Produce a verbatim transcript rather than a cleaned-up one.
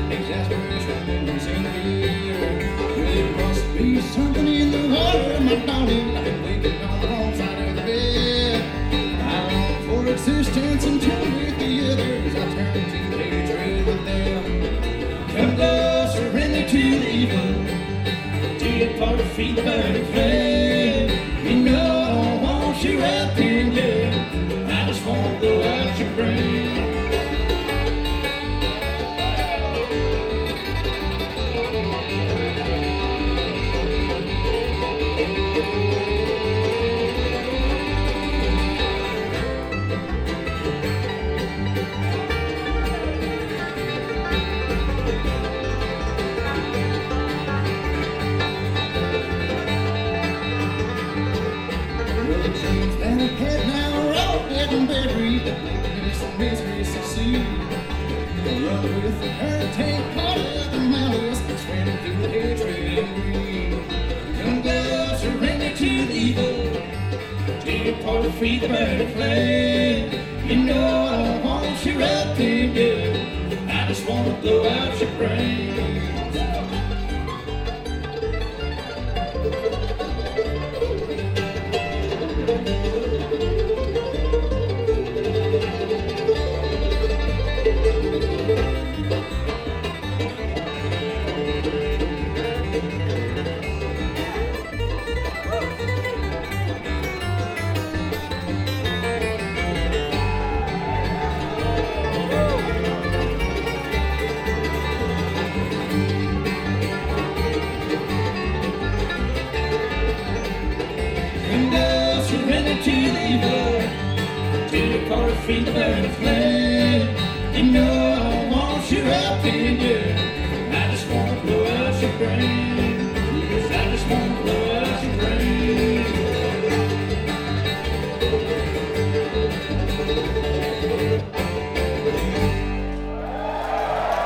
Exasperation is in the air. There must be something in the water, my darling. I've been waking on the wrong side of the bed. I long for existence and turn with the others. I turn to hatred with them. Come go, surrender to the evil. Dear part of feed the burning flame. You know I don't want you wrapped in death. I just want to blow out your brain. And a head now rolled dead and buried. The blackness and misery succeed. Run with the hurricane, caught of the malice, spreading through the hatred and greed. Come go, surrender to the evil. Dear part of feed the burning flame. You know I don't want you up in death. I just want to blow out your brain. And go surrender to the evil. Till your car feed the burning flame.